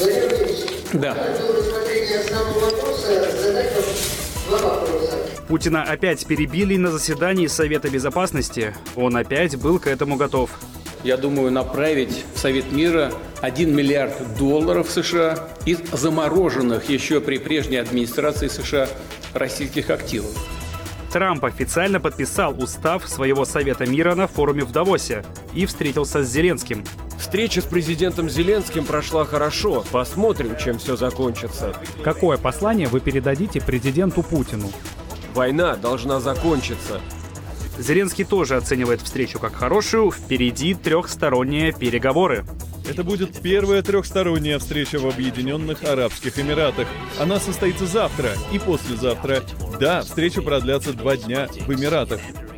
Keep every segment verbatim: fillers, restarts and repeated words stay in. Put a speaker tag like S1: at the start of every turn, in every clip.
S1: Да.
S2: Путина опять перебили на заседании Совета Безопасности. Он опять был к этому готов.
S1: Я думаю, направить в Совет мира один миллиард долларов США из замороженных еще при прежней администрации США российских активов.
S2: Трамп официально подписал устав своего Совета мира на форуме в Давосе и встретился с Зеленским.
S3: Встреча с президентом Зеленским прошла хорошо. Посмотрим, чем все закончится.
S4: Какое послание вы передадите президенту Путину?
S3: Война должна закончиться.
S2: Зеленский тоже оценивает встречу как хорошую. Впереди трехсторонние переговоры.
S5: Это будет первая трехсторонняя встреча в Объединенных Арабских Эмиратах. Она состоится завтра и послезавтра. Да, встреча продлятся два дня в Эмиратах.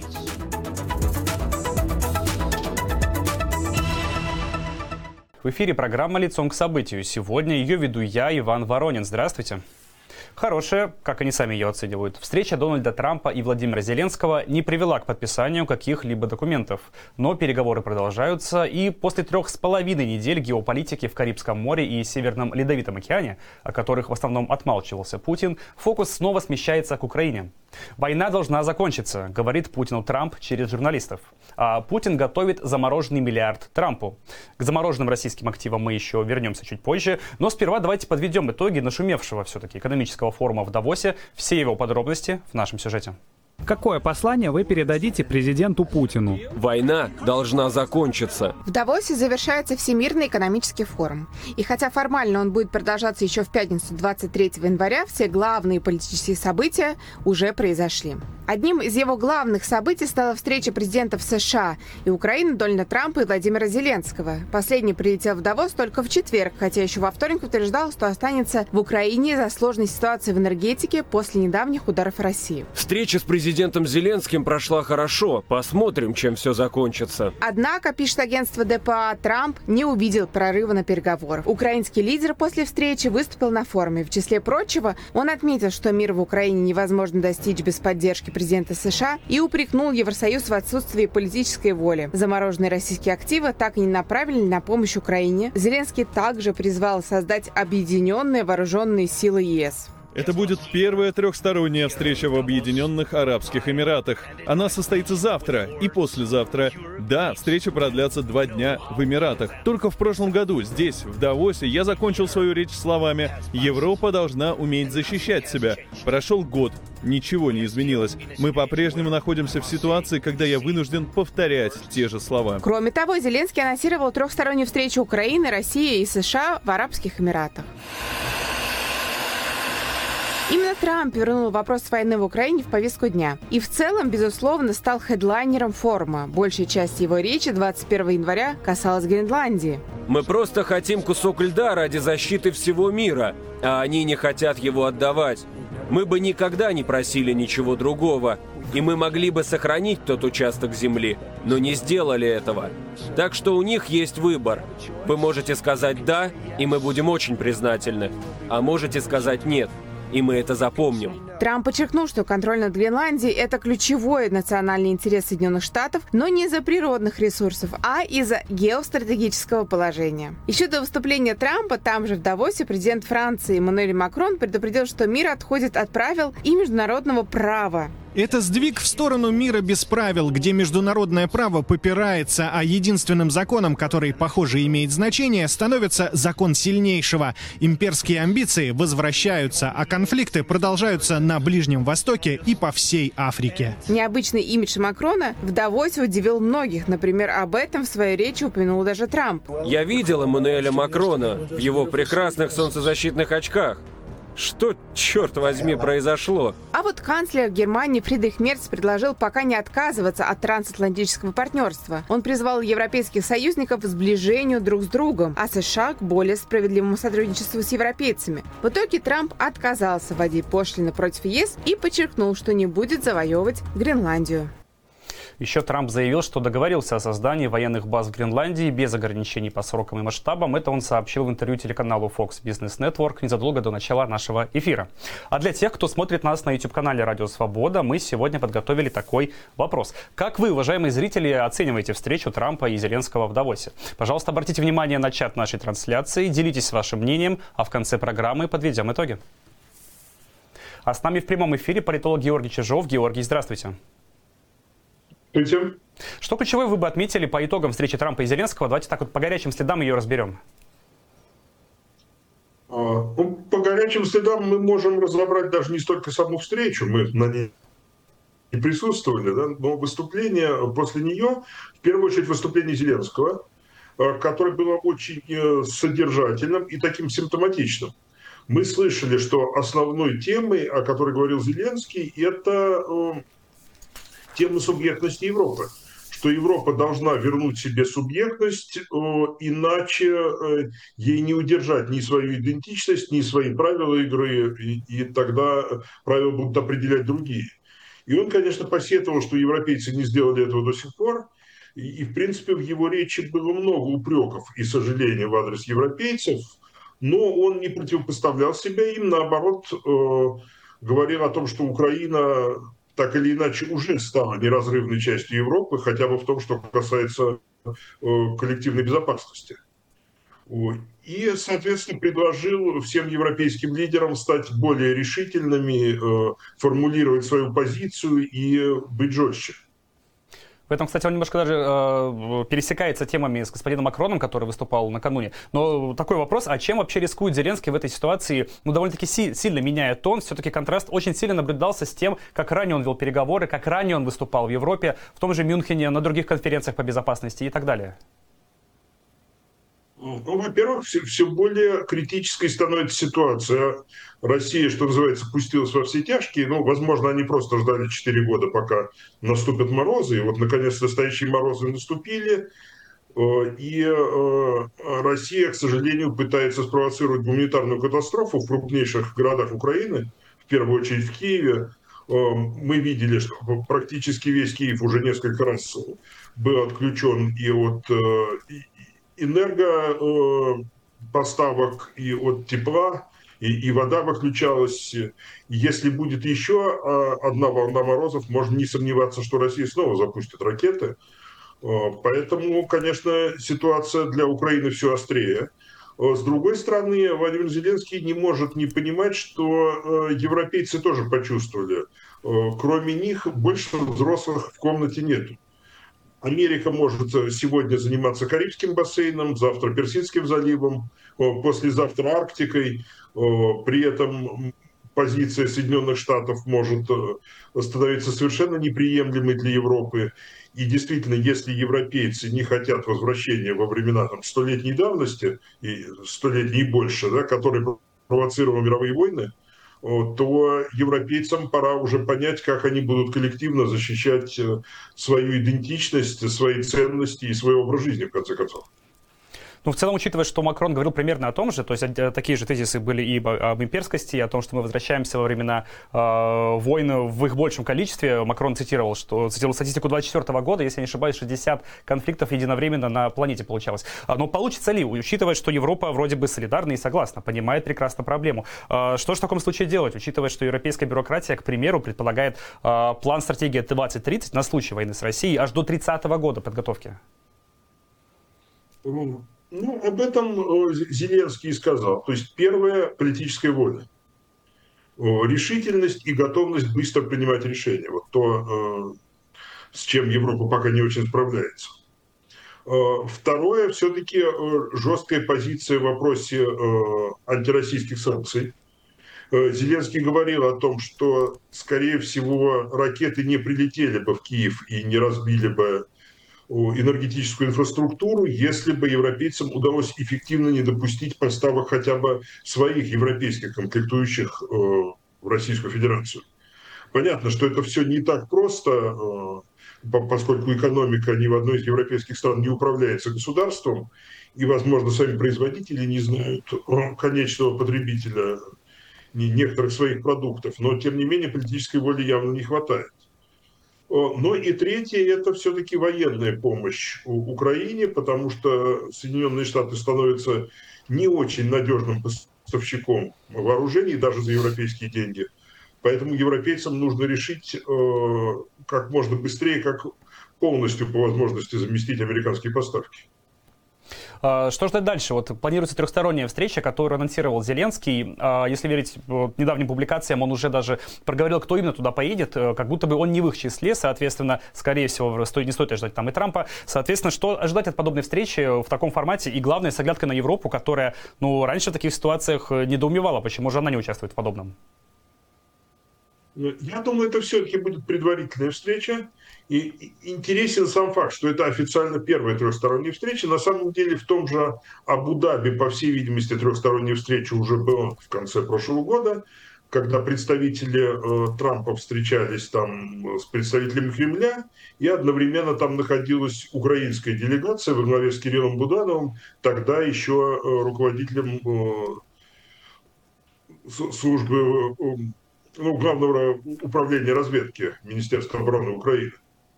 S2: В эфире программа «Лицом к событию». Сегодня ее веду я, Иван Воронин. Здравствуйте. Хорошая, как они сами ее оценивают, встреча Дональда Трампа и Владимира Зеленского не привела к подписанию каких-либо документов. Но переговоры продолжаются, и после трех с половиной недель геополитики в Карибском море и Северном Ледовитом океане, о которых в основном отмалчивался Путин, фокус снова смещается к Украине. «Война должна закончиться», говорит Путину Трамп через журналистов. А Путин готовит замороженный миллиард Трампу. К замороженным российским активам мы еще вернемся чуть позже, но сперва давайте подведем итоги нашумевшего все-таки экономического форума в Давосе. Все его подробности в нашем сюжете.
S4: Какое послание вы передадите президенту Путину?
S3: Война должна закончиться.
S6: В Давосе завершается Всемирный экономический форум. И хотя формально он будет продолжаться еще в пятницу двадцать третьего января, все главные политические события уже произошли. Одним из его главных событий стала встреча президентов США и Украины Дональда Трампа и Владимира Зеленского. Последний прилетел в Давос только в четверг, хотя еще во вторник утверждал, что останется в Украине из-за сложной ситуации в энергетике после недавних ударов России.
S3: Встреча с президентом Зеленским прошла хорошо. Посмотрим, чем все закончится.
S6: Однако, пишет агентство ДПА, Трамп не увидел прорыва на переговорах. Украинский лидер после встречи выступил на форуме. В числе прочего, он отметил, что мир в Украине невозможно достичь без поддержки президента США и упрекнул Евросоюз в отсутствии политической воли. Замороженные российские активы так и не направили на помощь Украине. Зеленский также призвал создать объединенные вооруженные силы ЕС.
S5: Это будет первая трехсторонняя встреча в Объединенных Арабских Эмиратах. Она состоится завтра и послезавтра. Да, встреча продлятся два дня в Эмиратах. Только в прошлом году здесь, в Давосе, я закончил свою речь словами «Европа должна уметь защищать себя». Прошел год, ничего не изменилось. Мы по-прежнему находимся в ситуации, когда я вынужден повторять те же слова.
S6: Кроме того, Зеленский анонсировал трехстороннюю встречу Украины, России и США в Арабских Эмиратах. Именно Трамп вернул вопрос войны в Украине в повестку дня. И в целом, безусловно, стал хедлайнером форума. Большая часть его речи двадцать первого января касалась Гренландии.
S3: Мы просто хотим кусок льда ради защиты всего мира, а они не хотят его отдавать. Мы бы никогда не просили ничего другого, и мы могли бы сохранить тот участок земли, но не сделали этого. Так что у них есть выбор. Вы можете сказать «да», и мы будем очень признательны, а можете сказать «нет». И мы это запомним.
S6: Трамп подчеркнул, что контроль над Гренландией – это ключевой национальный интерес Соединенных Штатов, но не из-за природных ресурсов, а из-за геостратегического положения. Еще до выступления Трампа, там же в Давосе, президент Франции Эммануэль Макрон предупредил, что мир отходит от правил и международного права.
S7: Это сдвиг в сторону мира без правил, где международное право попирается, а единственным законом, который, похоже, имеет значение, становится закон сильнейшего. Имперские амбиции возвращаются, а конфликты продолжаются на Ближнем Востоке и по всей Африке.
S6: Необычный имидж Макрона в Давосе удивил многих. Например, об этом в своей речи упомянул даже Трамп.
S3: Я видел Эммануэля Макрона в его прекрасных солнцезащитных очках. Что, черт возьми, произошло?
S6: А вот канцлер Германии Фридрих Мерц предложил пока не отказываться от трансатлантического партнерства. Он призвал европейских союзников к сближению друг с другом, а США к более справедливому сотрудничеству с европейцами. В итоге Трамп отказался вводить пошлины против ЕС и подчеркнул, что не будет завоевывать Гренландию.
S2: Еще Трамп заявил, что договорился о создании военных баз в Гренландии без ограничений по срокам и масштабам. Это он сообщил в интервью телеканалу Fox Business Network незадолго до начала нашего эфира. А для тех, кто смотрит нас на YouTube-канале «Радио Свобода», мы сегодня подготовили такой вопрос. Как вы, уважаемые зрители, оцениваете встречу Трампа и Зеленского в Давосе? Пожалуйста, обратите внимание на чат нашей трансляции, делитесь вашим мнением, а в конце программы подведем итоги. А с нами в прямом эфире политолог Георгий Чижов. Георгий, здравствуйте.
S8: Здравствуйте.
S2: Что ключевое вы бы отметили по итогам встречи Трампа и Зеленского? Давайте так вот по горячим следам ее разберем.
S8: А, ну, по горячим следам мы можем разобрать даже не столько саму встречу, мы на ней не присутствовали, да, но выступление после нее, в первую очередь выступление Зеленского, которое было очень содержательным и таким симптоматичным. Мы слышали, что основной темой, о которой говорил Зеленский, это тема субъектности Европы. Что Европа должна вернуть себе субъектность, иначе ей не удержать ни свою идентичность, ни свои правила игры, и, и тогда правила будут определять другие. И он, конечно, посетовал, что европейцы не сделали этого до сих пор. И, и в принципе, в его речи было много упреков и сожалений в адрес европейцев, но он не противопоставлял себя им, наоборот, э, говорил о том, что Украина так или иначе уже стала неразрывной частью Европы, хотя бы в том, что касается э, коллективной безопасности. И, соответственно, предложил всем европейским лидерам стать более решительными, э, формулировать свою позицию и быть жестче.
S2: В этом, кстати, он немножко даже э, пересекается темами с господином Макроном, который выступал накануне. Но такой вопрос, а чем вообще рискует Зеленский в этой ситуации? Ну, довольно-таки си- сильно меняя тон, все-таки контраст очень сильно наблюдался с тем, как ранее он вел переговоры, как ранее он выступал в Европе, в том же Мюнхене, на других конференциях по безопасности и так далее.
S8: Ну, во-первых, все, все более критической становится ситуация. Россия, что называется, пустилась во все тяжкие. Ну, возможно, они просто ждали четыре года, пока наступят морозы. И вот, наконец, настоящие морозы наступили. И Россия, к сожалению, пытается спровоцировать гуманитарную катастрофу в крупнейших городах Украины, в первую очередь в Киеве. Мы видели, что практически весь Киев уже несколько раз был отключен и от энергопоставок, и от тепла, и, и вода выключалась. Если будет еще одна волна морозов, можно не сомневаться, что Россия снова запустит ракеты. Поэтому, конечно, ситуация для Украины все острее. С другой стороны, Владимир Зеленский не может не понимать, что европейцы тоже почувствовали. Кроме них больше взрослых в комнате нету. Америка может сегодня заниматься Карибским бассейном, завтра Персидским заливом, послезавтра Арктикой. При этом позиция Соединенных Штатов может становиться совершенно неприемлемой для Европы. И действительно, если европейцы не хотят возвращения во времена там, столетней давности, и столетней и больше, да, которые провоцировали мировые войны, то европейцам пора уже понять, как они будут коллективно защищать свою идентичность, свои ценности и свой образ жизни, в конце концов.
S2: Ну, в целом, учитывая, что Макрон говорил примерно о том же, то есть такие же тезисы были и об имперскости, и о том, что мы возвращаемся во времена э, войн в их большем количестве. Макрон цитировал, что цитировал статистику двадцать четвёртого года, если я не ошибаюсь, шестьдесят конфликтов единовременно на планете получалось. Но получится ли, учитывая, что Европа вроде бы солидарна и согласна, понимает прекрасно проблему? Э, что же в таком случае делать, учитывая, что европейская бюрократия, к примеру, предполагает э, план стратегии двадцать тридцать на случай войны с Россией аж до тридцатого года подготовки?
S8: Ну, об этом Зеленский и сказал. То есть первая политическая воля. Решительность и готовность быстро принимать решения. Вот то, с чем Европа пока не очень справляется. Второе, все-таки жесткая позиция в вопросе антироссийских санкций. Зеленский говорил о том, что, скорее всего, ракеты не прилетели бы в Киев и не разбили бы энергетическую инфраструктуру, если бы европейцам удалось эффективно не допустить поставок хотя бы своих европейских комплектующих в Российскую Федерацию. Понятно, что это все не так просто, поскольку экономика ни в одной из европейских стран не управляется государством, и, возможно, сами производители не знают конечного потребителя некоторых своих продуктов, но, тем не менее, политической воли явно не хватает. Но и третье – это все-таки военная помощь Украине, потому что Соединенные Штаты становятся не очень надежным поставщиком вооружений даже за европейские деньги. Поэтому европейцам нужно решить как можно быстрее, как полностью по возможности заместить американские поставки.
S2: Что ждать дальше? Вот планируется трехсторонняя встреча, которую анонсировал Зеленский. Если верить недавним публикациям, он уже даже проговорил, кто именно туда поедет, как будто бы он не в их числе, соответственно, скорее всего, не стоит ожидать там и Трампа. Соответственно, что ожидать от подобной встречи в таком формате? И главное, с оглядкой на Европу, которая, ну, раньше в таких ситуациях недоумевала, почему же она не участвует в подобном.
S8: Я думаю, это все-таки будет предварительная встреча. И интересен сам факт, что это официально первая трехсторонняя встреча. На самом деле в том же Абу-Даби, по всей видимости, трехсторонняя встреча уже была в конце прошлого года, когда представители э, Трампа встречались там с представителями Кремля, и одновременно там находилась украинская делегация во главе с Кириллом Будановым, тогда еще э, руководителем э, службы... Э, ну, главного управления разведки Министерства обороны Украины.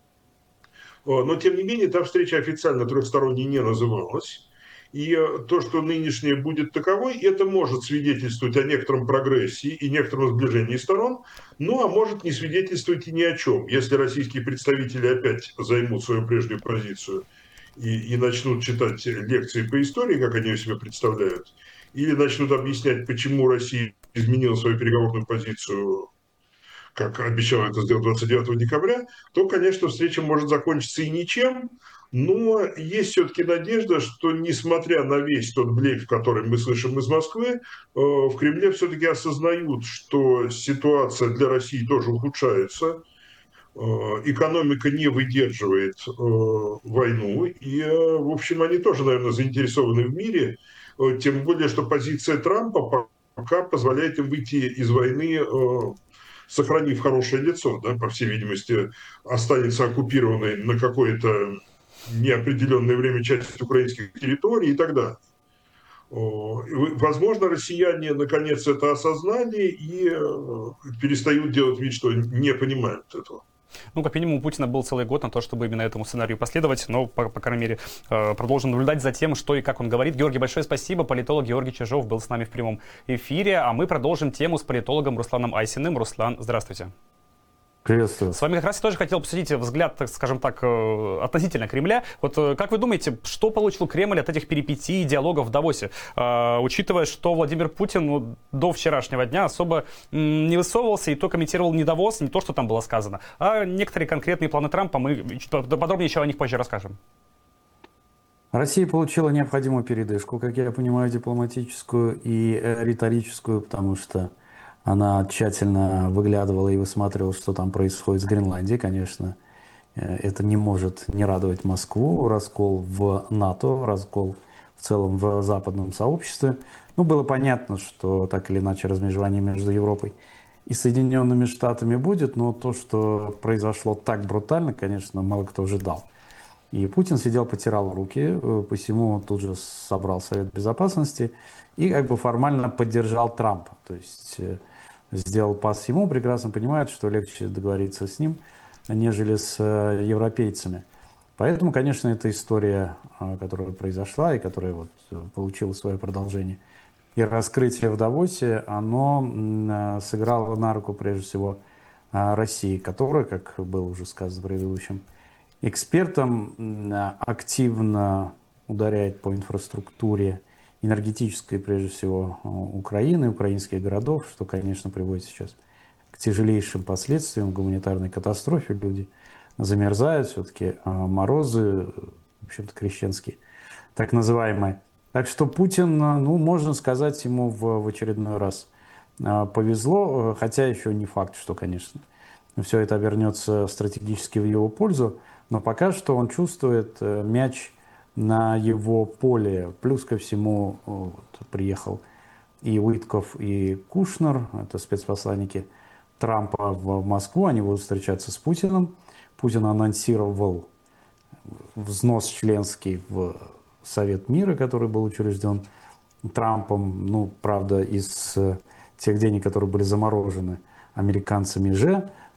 S8: Но, тем не менее, та встреча официально трехсторонней не называлась. И то, что нынешняя будет таковой, это может свидетельствовать о некотором прогрессе и некотором сближении сторон, ну, а может не свидетельствовать и ни о чем. Если российские представители опять займут свою прежнюю позицию и, и начнут читать лекции по истории, как они себе представляют, или начнут объяснять, почему Россия изменила свою переговорную позицию, как обещала это сделать двадцать девятого декабря, то, конечно, встреча может закончиться и ничем, но есть все-таки надежда, что, несмотря на весь тот блеф, который мы слышим из Москвы, в Кремле все-таки осознают, что ситуация для России тоже ухудшается, экономика не выдерживает войну, и, в общем, они тоже, наверное, заинтересованы в мире, тем более, что позиция Трампа пока позволяет им выйти из войны, сохранив хорошее лицо, да, по всей видимости, останется оккупированной на какое-то неопределенное время часть украинских территорий и так далее. Возможно, россияне наконец это осознали и перестают делать вид, что не понимают этого.
S2: Ну, как минимум, у Путина был целый год на то, чтобы именно этому сценарию последовать, но, по, по крайней мере, продолжим наблюдать за тем, что и как он говорит. Георгий, большое спасибо. Политолог Георгий Чижов был с нами в прямом эфире, а мы продолжим тему с политологом Русланом Айсиным. Руслан, здравствуйте.
S9: Приветствую.
S2: С вами как раз я тоже хотел обсудить взгляд, так скажем так, относительно Кремля. Вот как вы думаете, что получил Кремль от этих перипетий и диалогов в Давосе? Э, учитывая, что Владимир Путин ну, до вчерашнего дня особо м, не высовывался и то комментировал не Давос, не то, что там было сказано, а некоторые конкретные планы Трампа. Мы подробнее еще о них позже расскажем.
S9: Россия получила необходимую передышку, как я понимаю, дипломатическую и риторическую, потому что она тщательно выглядывала и высматривала, что там происходит с Гренландией. Конечно, это не может не радовать Москву. Раскол в НАТО, раскол в целом в западном сообществе. Ну, было понятно, что так или иначе размежевание между Европой и Соединенными Штатами будет, но то, что произошло так брутально, конечно, мало кто ожидал. И Путин сидел, потирал руки, посему тут же собрал Совет Безопасности и как бы формально поддержал Трампа. То есть сделал пас ему, прекрасно понимает, что легче договориться с ним, нежели с европейцами. Поэтому, конечно, эта история, которая произошла и которая вот получила свое продолжение и раскрытие в Давосе, оно сыграло на руку, прежде всего, России, которая, как было уже сказано предыдущим экспертам, активно ударяет по инфраструктуре энергетической, прежде всего, Украины, украинских городов, что, конечно, приводит сейчас к тяжелейшим последствиям, гуманитарной катастрофе. Люди замерзают, все-таки морозы, в общем-то, крещенские, так называемые. Так что Путин, ну, можно сказать, ему в, в очередной раз повезло, хотя еще не факт, что, конечно, все это обернется стратегически в его пользу, но пока что он чувствует мяч на его поле. Плюс ко всему вот, приехал и Уитков, и Кушнер, это спецпосланники Трампа в Москву, они будут встречаться с Путиным. Путин анонсировал взнос членский в Совет мира, который был учрежден Трампом, ну, правда, из тех денег, которые были заморожены американцами же,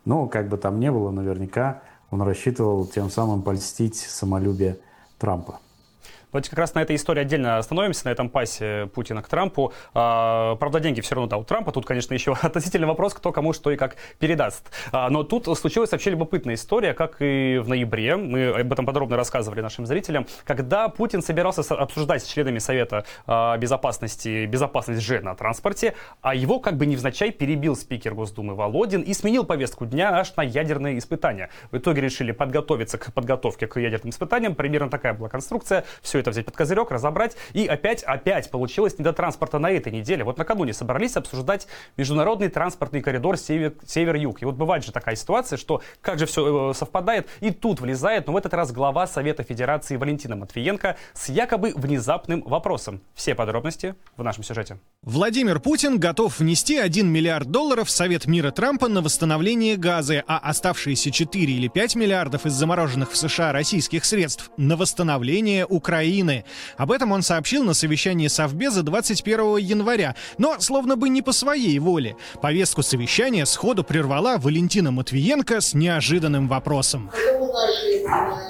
S9: Но, как бы там ни было, наверняка он рассчитывал тем самым польстить самолюбие Трампа.
S2: Давайте как раз на этой истории отдельно остановимся, на этом пасе Путина к Трампу. А, правда, деньги все равно, да, у Трампа. Тут, конечно, еще относительный вопрос, кто кому что и как передаст. А, но тут случилась вообще любопытная история, как и в ноябре. Мы об этом подробно рассказывали нашим зрителям. Когда Путин собирался обсуждать с членами Совета а, Безопасности безопасность же на транспорте, а его как бы невзначай перебил спикер Госдумы Володин и сменил повестку дня аж на ядерные испытания. В итоге решили подготовиться к подготовке к ядерным испытаниям. Примерно такая была конструкция. Все это взять под козырек, разобрать. И опять, опять получилось не до транспорта на этой неделе. Вот накануне собрались обсуждать международный транспортный коридор север, север-юг. И вот бывает же такая ситуация, что как же все совпадает, и тут влезает, но в этот раз глава Совета Федерации Валентина Матвиенко с якобы внезапным вопросом. Все подробности в нашем сюжете.
S7: Владимир Путин готов внести один миллиард долларов в Совет мира Трампа на восстановление Газы, а оставшиеся четыре или пять миллиардов из замороженных в США российских средств на восстановление Украины. Об этом он сообщил на совещании Совбеза двадцать первого января, но словно бы не по своей воле. Повестку совещания сходу прервала Валентина Матвиенко с неожиданным вопросом.
S10: Почему нашей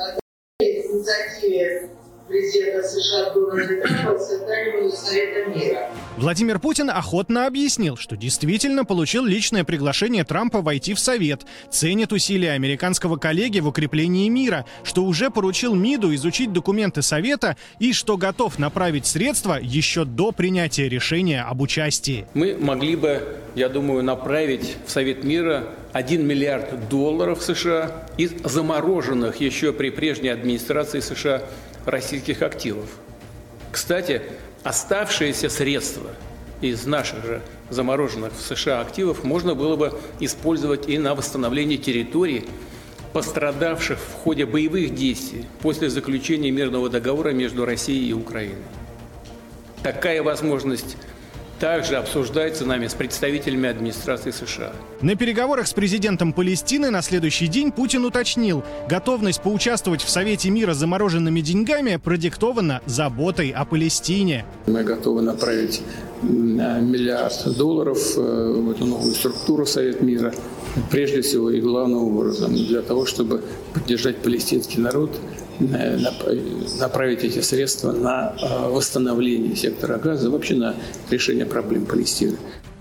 S10: инициативе президента США Дональда Трампа созданию Совета мира?
S7: Владимир Путин охотно объяснил, что действительно получил личное приглашение Трампа войти в Совет, ценит усилия американского коллеги в укреплении мира, что уже поручил МИДу изучить документы Совета и что готов направить средства еще до принятия решения об участии.
S1: Мы могли бы, я думаю, направить в Совет мира один миллиард долларов США из замороженных еще при прежней администрации США российских активов. Кстати, оставшиеся средства из наших же замороженных в США активов можно было бы использовать и на восстановление территорий, пострадавших в ходе боевых действий после заключения мирного договора между Россией и Украиной. Такая возможность также обсуждается нами с представителями администрации США.
S7: На переговорах с президентом Палестины на следующий день Путин уточнил, готовность поучаствовать в Совете мира замороженными деньгами продиктована заботой о Палестине.
S1: Мы готовы направить миллиард долларов в эту новую структуру Совет мира, прежде всего и главным образом для того, чтобы поддержать палестинский народ, направить эти средства на восстановление сектора Газа, вообще на решение проблем Палестины.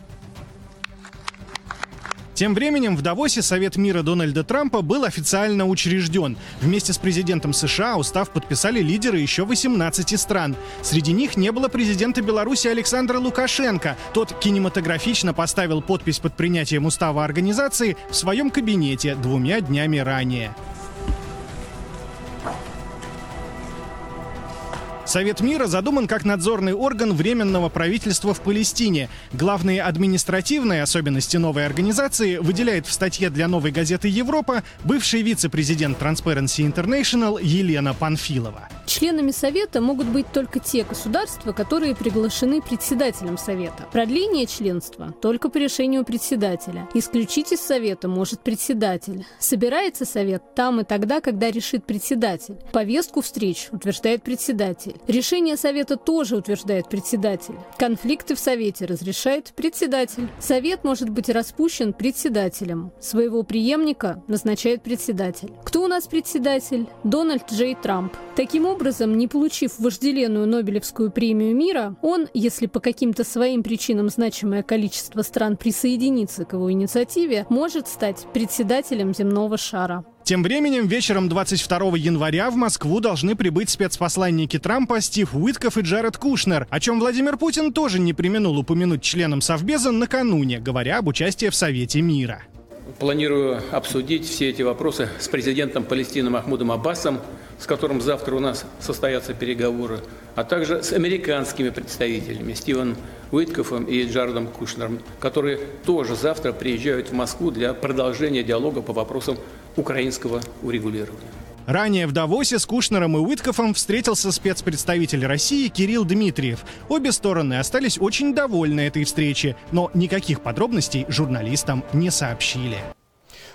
S7: Тем временем в Давосе Совет мира Дональда Трампа был официально учрежден. Вместе с президентом США устав подписали лидеры еще восемнадцати стран. Среди них не было президента Беларуси Александра Лукашенко. Тот кинематографично поставил подпись под принятием устава организации в своем кабинете двумя днями ранее. Совет мира задуман как надзорный орган Временного правительства в Палестине. Главные административные особенности новой организации выделяет в статье для «Новой газеты Европа» бывший вице-президент Transparency International Елена Панфилова.
S11: Членами Совета могут быть только те государства, которые приглашены председателем Совета. Продление членства только по решению председателя. Исключить из Совета может председатель. Собирается Совет там и тогда, когда решит председатель. Повестку встреч утверждает председатель. Решение Совета тоже утверждает председатель. Конфликты в Совете разрешает председатель. Совет может быть распущен председателем. Своего преемника назначает председатель. Кто у нас председатель? Дональд Джей Трамп. Таким образом, не получив вожделенную Нобелевскую премию мира, он, если по каким-то своим причинам значимое количество стран присоединится к его инициативе, может стать председателем земного шара.
S7: Тем временем вечером двадцать второго января в Москву должны прибыть спецпосланники Трампа Стив Уиткоф и Джаред Кушнер, о чем Владимир Путин тоже не преминул упомянуть членам Совбеза накануне, говоря об участии в Совете мира.
S1: Планирую обсудить все эти вопросы с президентом Палестины Махмудом Аббасом, с которым завтра у нас состоятся переговоры, а также с американскими представителями Стивом Уиткофом и Джаредом Кушнером, которые тоже завтра приезжают в Москву для продолжения диалога по вопросам украинского урегулирования.
S7: Ранее в Давосе с Кушнером и Уиткофом встретился спецпредставитель России Кирилл Дмитриев. Обе стороны остались очень довольны этой встречей, но никаких подробностей журналистам не сообщили.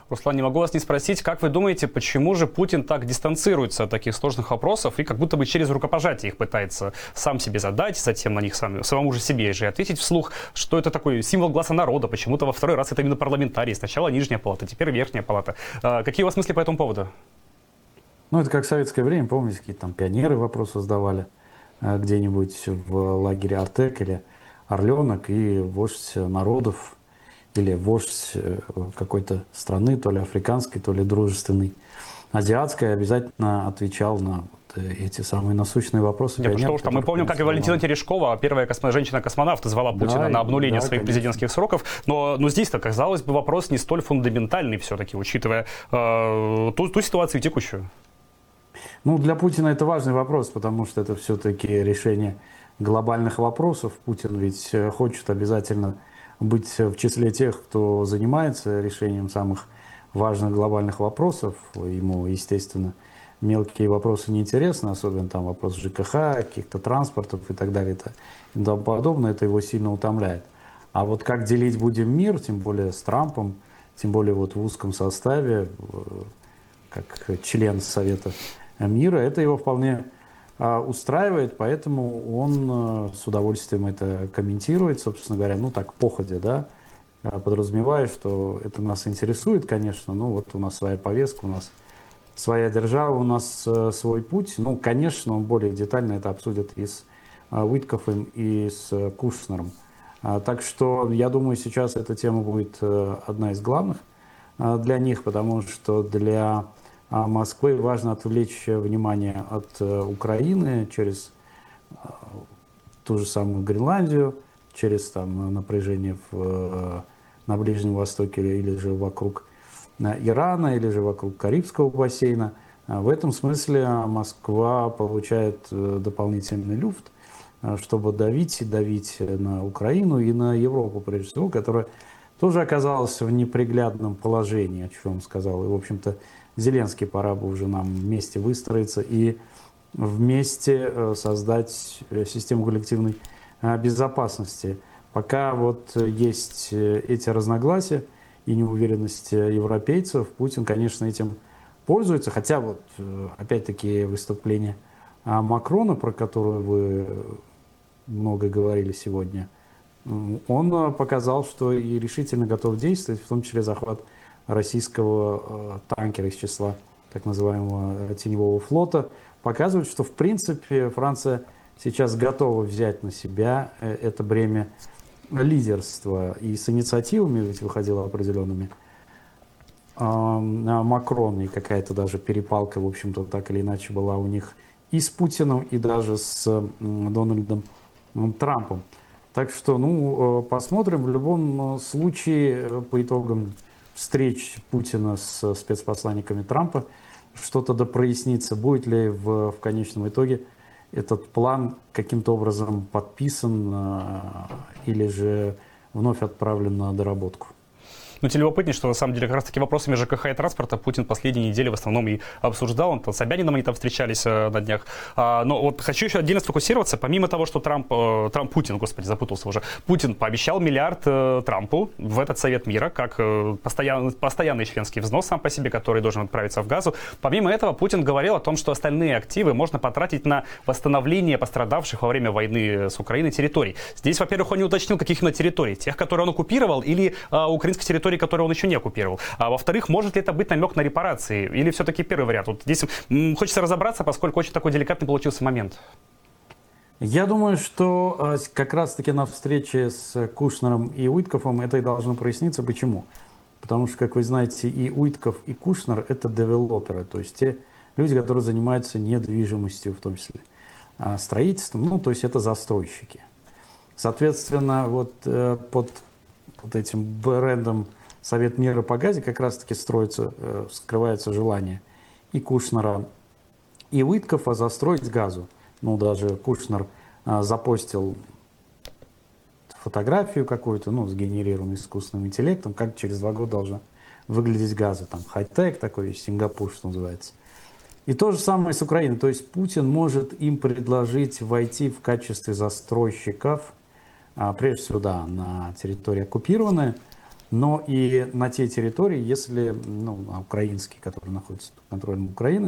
S2: Руслан, не могу вас не спросить, как вы думаете, почему же Путин так дистанцируется от таких сложных вопросов и как будто бы через рукопожатие их пытается сам себе задать, затем на них сам, самому же себе же ответить вслух, что это такой символ гласа народа, почему-то во второй раз это именно парламентарий, сначала нижняя палата, теперь верхняя палата. А, какие у вас мысли по этому поводу?
S9: Ну, это как в советское время, помните, какие там пионеры вопросы задавали где-нибудь в лагере Артек или Орленок, и вождь народов или вождь какой-то страны, то ли африканской, то ли дружественной, азиатской, обязательно отвечал на вот эти самые насущные вопросы.
S2: Нет, ну что уж там, мы помним, как и Валентина Терешкова, первая космо- женщина-космонавт, звала Путина да, на обнуление да, своих конечно. президентских сроков. Но, но здесь-то, казалось бы, вопрос не столь фундаментальный все-таки, учитывая э, ту, ту ситуацию текущую.
S9: Ну, для Путина это важный вопрос, потому что это все-таки решение глобальных вопросов. Путин ведь хочет обязательно быть в числе тех, кто занимается решением самых важных глобальных вопросов. Ему, естественно, мелкие вопросы не интересны, особенно там вопрос ЖКХ, каких-то транспортов и так далее и тому подобное. Это его сильно утомляет. А вот как делить будем мир, тем более с Трампом, тем более вот в узком составе, как член Совета мира, это его вполне устраивает, поэтому он с удовольствием это комментирует, собственно говоря, ну так, походя, да, подразумевая, что это нас интересует, конечно, ну вот у нас своя повестка, у нас своя держава, у нас свой путь, ну, конечно, он более детально это обсудит и с Уиткофом, и с Кушнером. Так что, я думаю, сейчас эта тема будет одна из главных для них, потому что для А Москве важно отвлечь внимание от Украины через ту же самую Гренландию, через там, напряжение в, на Ближнем Востоке или же вокруг Ирана, или же вокруг Карибского бассейна. В этом смысле Москва получает дополнительный люфт, чтобы давить и давить на Украину и на Европу, прежде всего, которая тоже оказалась в неприглядном положении, о чем сказал. И, в общем-то, Зеленский, пора бы уже нам вместе выстроиться и вместе создать систему коллективной безопасности. Пока вот есть эти разногласия и неуверенность европейцев, Путин, конечно, этим пользуется. Хотя вот, опять-таки, выступление Макрона, про которое вы много говорили сегодня, он показал, что и решительно готов действовать, в том числе захват российского танкера из числа так называемого теневого флота, показывает, что в принципе Франция сейчас готова взять на себя это бремя лидерства. И с инициативами ведь выходило определенными Макрон, и какая-то даже перепалка, в общем-то, так или иначе была у них и с Путиным, и даже с Дональдом Трампом. Так что, ну, посмотрим. В любом случае, по итогам встреч Путина с спецпосланниками Трампа что-то да прояснится, будет ли в, в конечном итоге этот план каким-то образом подписан или же вновь отправлен на доработку.
S2: Ну, тем любопытнее, что на самом деле как раз-таки вопросами ЖКХ и транспорта Путин последние недели в основном и обсуждал. Он, с Собянином они там встречались э, на днях. А, но вот хочу еще отдельно сфокусироваться. Помимо того, что Трамп, э, Трамп Путин, господи, запутался уже, Путин пообещал миллиард э, Трампу в этот Совет мира, как э, постоянный, постоянный членский взнос сам по себе, который должен отправиться в Газу. Помимо этого, Путин говорил о том, что остальные активы можно потратить на восстановление пострадавших во время войны с Украиной территорий. Здесь, во-первых, он не уточнил, каких именно территорий. Тех, которые он оккупировал, или э, украинских территорий, которые он еще не оккупировал. А во-вторых, может ли это быть намек на репарации? Или все-таки первый вариант? Вот здесь м, хочется разобраться, поскольку очень такой деликатный получился момент.
S9: Я думаю, что как раз-таки на встрече с Кушнером и Уиткофом это и должно проясниться. Почему? Потому что, как вы знаете, и Уиткоф, и Кушнер — это девелоперы, то есть те люди, которые занимаются недвижимостью, в том числе строительством, ну, то есть это застройщики. Соответственно, вот под вот этим брендом Совет мира по газе как раз-таки строится, скрывается желание и Кушнера, и Уиткофа застроить газу. Ну, даже Кушнер а, запостил фотографию какую-то, ну, сгенерированную искусственным интеллектом, как через два года должна выглядеть газа. Там хай-тек такой, Сингапур, что называется. И то же самое с Украиной. То есть Путин может им предложить войти в качестве застройщиков, а, прежде всего, да, на территории оккупированной, но и на те территории, если, ну, на украинские, которые находятся под контролем Украины,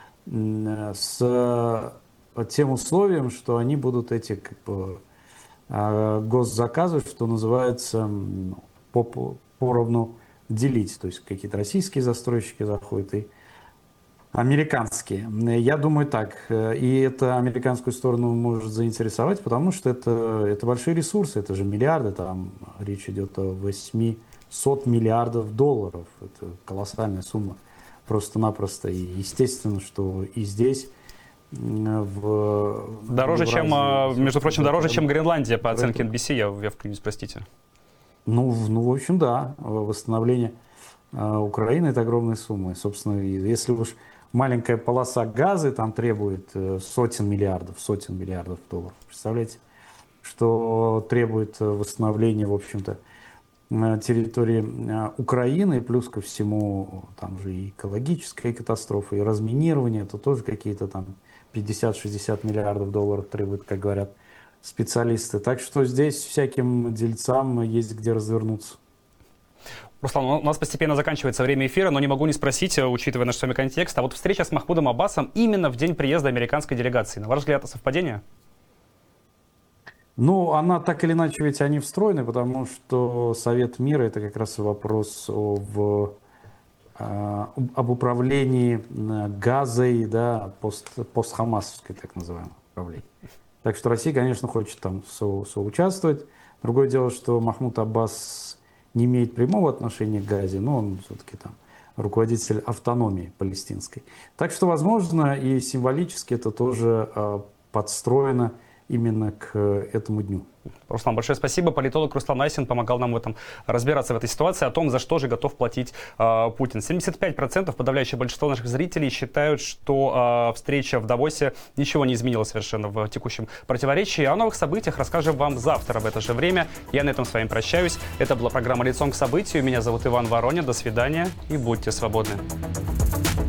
S9: с тем условием, что они будут эти как бы, госзаказы, что называется, по, поровну делить. То есть какие-то российские застройщики заходят и американские. Я думаю так. И это американскую сторону может заинтересовать, потому что это, это большие ресурсы, это же миллиарды, там речь идет о восьмистах миллиардов долларов. Это колоссальная сумма просто-напросто. И естественно, что и здесь в...
S2: Дороже,
S9: в
S2: чем,
S9: разные,
S2: между прочим,
S9: да,
S2: дороже,
S9: да,
S2: чем Гренландия, по оценке
S9: это...
S2: эн би си, я, я вклинюсь, простите.
S9: Ну, ну, в общем, да. Восстановление Украины – это огромные суммы. Собственно, если уж маленькая полоса газа там требует сотен миллиардов, сотен миллиардов долларов, представляете, что требует восстановления, в общем-то, территории Украины, плюс ко всему там же и экологическая катастрофа, и разминирование, это тоже какие-то там пятьдесят-шестьдесят миллиардов долларов требует, как говорят специалисты. Так что здесь всяким дельцам есть где развернуться.
S2: Руслан, у нас постепенно заканчивается время эфира, но не могу не спросить, учитывая наш с вами контекст, а вот встреча с Махмудом Аббасом именно в день приезда американской делегации, на ваш взгляд, это совпадение?
S9: Ну, она так или иначе, ведь они встроены, потому что Совет мира – это как раз вопрос о, в, об управлении Газой, да, пост, постхамасовской так называемое управление. Так что Россия, конечно, хочет там со, соучаствовать. Другое дело, что Махмуд Аббас не имеет прямого отношения к Газе, но он все-таки там руководитель автономии палестинской. Так что, возможно, и символически это тоже э, подстроено именно к этому дню.
S2: Руслан, большое спасибо. Политолог Руслан Айсин помогал нам в этом разбираться в этой ситуации, о том, за что же готов платить э, Путин. семьдесят пять процентов, подавляющее большинство наших зрителей, считают, что э, встреча в Давосе ничего не изменила совершенно в текущем противоречии. О новых событиях расскажем вам завтра в это же время. Я на этом с вами прощаюсь. Это была программа «Лицом к событию». Меня зовут Иван Воронин. До свидания и будьте свободны.